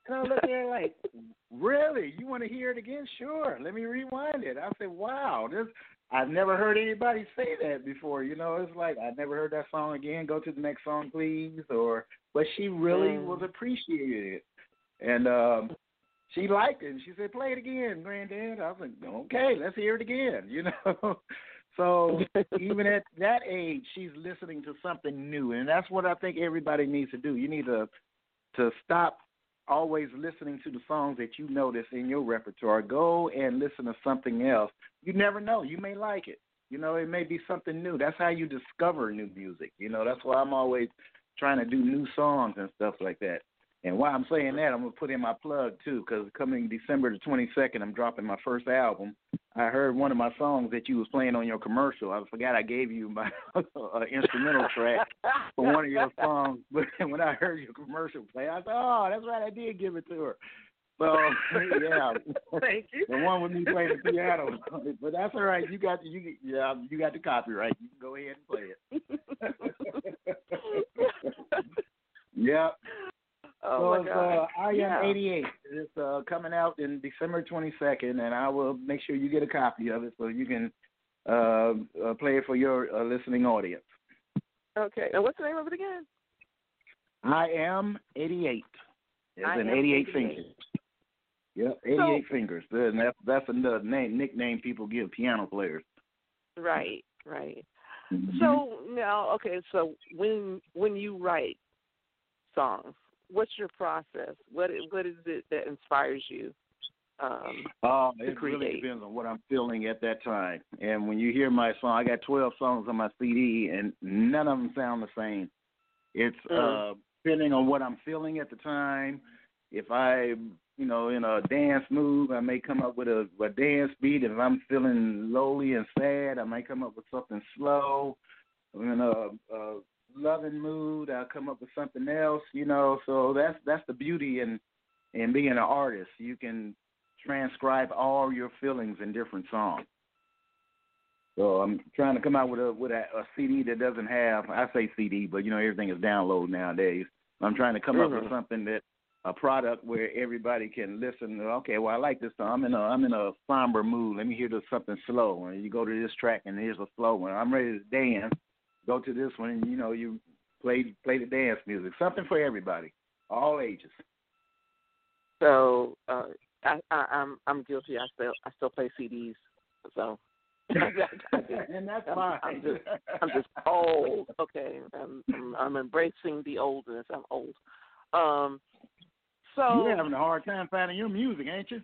And I looked at her like, really? You want to hear it again? Sure. Let me rewind it. I said, wow, I've never heard anybody say that before. You know, it's like, I never heard that song again. Go to the next song, please. But she really was appreciated it. And she liked it. And she said, play it again, Granddad. I was like, okay, let's hear it again, you know. So even at that age, she's listening to something new. And that's what I think everybody needs to do. You need to stop always listening to the songs that you notice in your repertoire. Go and listen to something else. You never know. You may like it. You know, it may be something new. That's how you discover new music. You know, that's why I'm always trying to do new songs and stuff like that. And while I'm saying that, I'm going to put in my plug, too, because coming December the 22nd, I'm dropping my first album. I heard one of my songs that you was playing on your commercial. I forgot I gave you my instrumental track for one of your songs. But when I heard your commercial play, I thought, oh, that's right, I did give it to her. So, yeah. Thank you. The one with me playing the piano. But that's all right. You got the copyright. You can go ahead and play it. Yep. Oh, so my God. I Am 88. It's coming out in December 22nd, and I will make sure you get a copy of it so you can play it for your listening audience. Okay. And what's the name of it again? I Am 88. It's an 88 fingers. Yep, 88 fingers. And that's another nickname people give piano players. Right, right. Mm-hmm. So now, okay, so when you write songs, what's your process? What is it that inspires you to create? It really depends on what I'm feeling at that time. And when you hear my song, I got 12 songs on my CD, and none of them sound the same. It's depending on what I'm feeling at the time. If I'm, in a dance mood, I may come up with a dance beat. If I'm feeling lonely and sad, I might come up with something slow. In a loving mood, I'll come up with something else, So that's the beauty in being an artist. You can transcribe all your feelings in different songs. So I'm trying to come out with a CD that doesn't have, I say CD, but everything is download nowadays. I'm trying to come up with something a product where everybody can listen. Okay, well, I like this song. I'm in a somber mood. Let me hear something slow. And you go to this track, and here's a slow one. I'm ready to dance. Go to this one, and you play the dance music. Something for everybody, all ages. So I'm guilty. I still play CDs. So. And that's fine. I'm just old. Okay, I'm embracing the oldness. I'm old. So you're having a hard time finding your music, ain't you?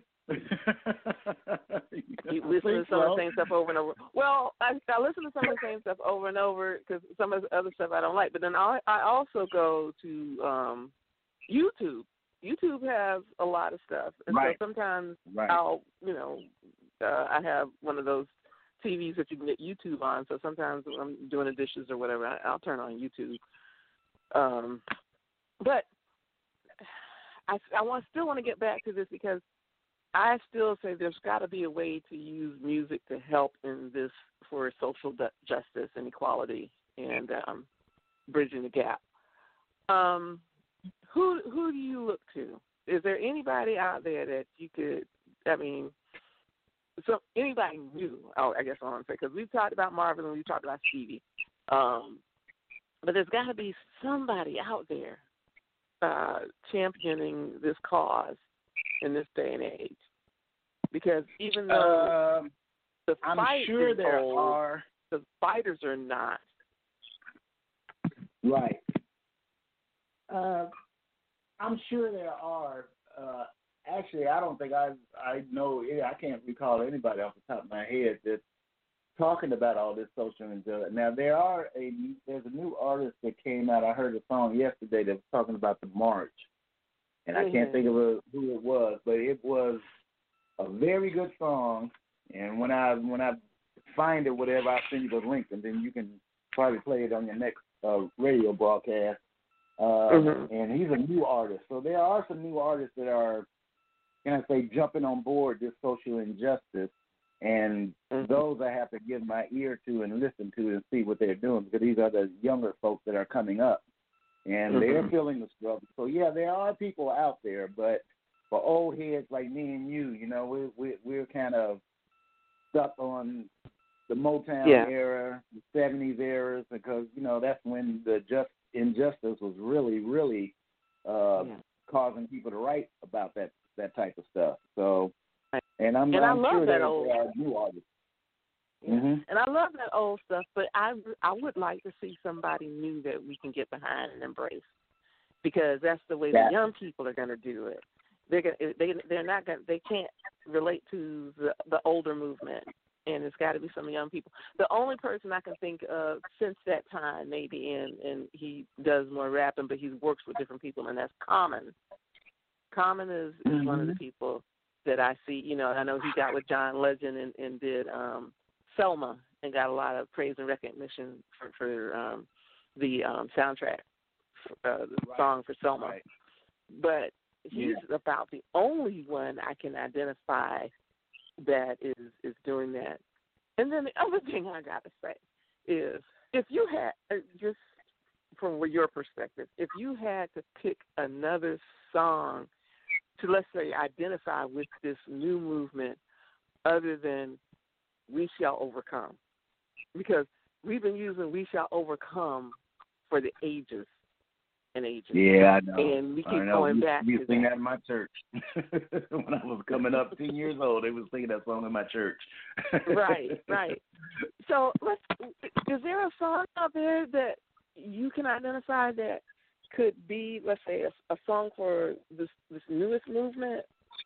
You listen to some of the same stuff over and over. Well, I listen to some of the same stuff over and over because some of the other stuff I don't like. But then I also go to YouTube. YouTube has a lot of stuff, and so sometimes I'll I have one of those TVs that you can get YouTube on. So sometimes when I'm doing the dishes or whatever, I'll turn on YouTube. But I still want to get back to this because I still say there's got to be a way to use music to help in this for social justice and equality and bridging the gap. Who do you look to? Is there anybody out there that you could? So anybody new? Oh, I guess I want to say because we've talked about Marvin and we've talked about Stevie, but there's got to be somebody out there championing this cause in this day and age. Because even though the fight is old, the fighters are not. Right. I'm sure there are. Actually, I don't think I know. I can't recall anybody off the top of my head that's talking about all this social injustice. Now, there's a new artist that came out. I heard a song yesterday that was talking about the march, and I can't think of who it was, but it was a very good song. And when I find it, whatever, I'll send you the link, and then you can probably play it on your next radio broadcast. And he's a new artist. So there are some new artists that are, jumping on board this social injustice. And those I have to give my ear to and listen to and see what they're doing because these are the younger folks that are coming up. and they're feeling the struggle. So yeah, there are people out there, but for old heads like me and you, you know, we're kind of stuck on the Motown era, the 70s eras, because, you know, that's when the injustice was really, really causing people to write about that type of stuff. So, and I'm sure there are new artists. And I love that old stuff, but I would like to see somebody new that we can get behind and embrace, because that's the way the young people are going to do it. They can't relate to the older movement, and it's got to be some young people. The only person I can think of since that time, maybe, and he does more rapping, but he works with different people, and that's Common. Common is one of the people that I see. You know, I know he got with John Legend and did Selma, and got a lot of praise and recognition for the soundtrack, the song for Selma. Right. But he's about the only one I can identify that is doing that. And then the other thing I got to say is, if you had, just from your perspective, if you had to pick another song to, let's say, identify with this new movement other than We Shall Overcome, because we've been using We Shall Overcome for the ages and ages. Yeah, I know. And we keep going back we to sing that in my church. When I was coming up 10 years old, they was singing that song in my church. Right. So is there a song out there that you can identify that could be, let's say, a song for this newest movement?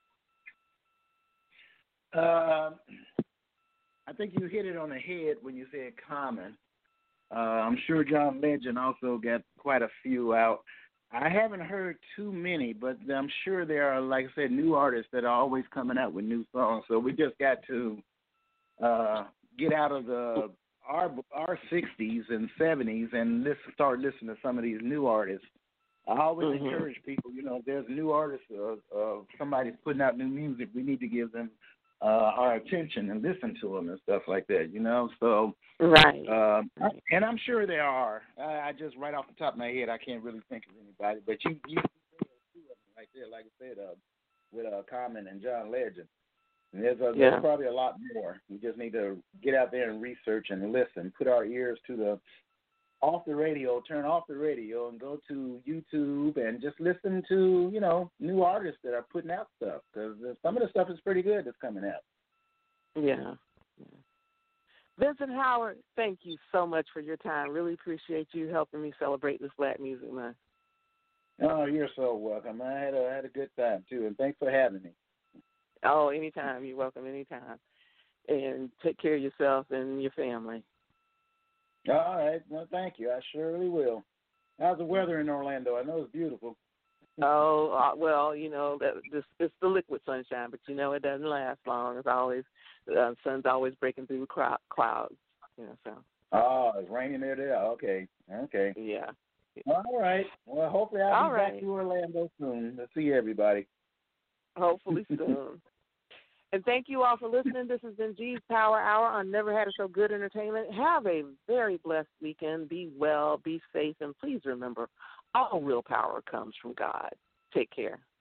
I think you hit it on the head when you said Common. I'm sure John Legend also got quite a few out. I haven't heard too many, but I'm sure there are, like I said, new artists that are always coming out with new songs. So we just got to get out of our 60s and 70s and start listening to some of these new artists. I always encourage people, you know, if there's new artists or somebody's putting out new music, we need to give them our attention and listen to them and stuff like that, you know. So and I'm sure there are. I just right off the top of my head, I can't really think of anybody. But you two of them right there, like I said, with Common and John Legend. And there's probably a lot more. We just need to get out there and research and listen. Put our ears to off the radio, turn off the radio, and go to YouTube and just listen to, you know, new artists that are putting out stuff, because some of the stuff is pretty good that's coming out. Yeah. Vincent Howard, thank you so much for your time. Really appreciate you helping me celebrate this Black Music Month. Oh, you're so welcome. I had a good time, too, and thanks for having me. Oh, anytime. You're welcome anytime. And take care of yourself and your family. All right. Well, thank you. I surely will. How's the weather in Orlando? I know it's beautiful. Oh, well, you know, it's the liquid sunshine, but, you know, it doesn't last long. It's always, the sun's always breaking through clouds, you know, so. Oh, it's raining there. Okay. Yeah. All right. Well, hopefully I'll be back to Orlando soon to see everybody. Hopefully soon. And thank you all for listening. This has been G's Power Hour on Never Had It So Good Entertainment. Have a very blessed weekend. Be well, be safe, and please remember, all real power comes from God. Take care.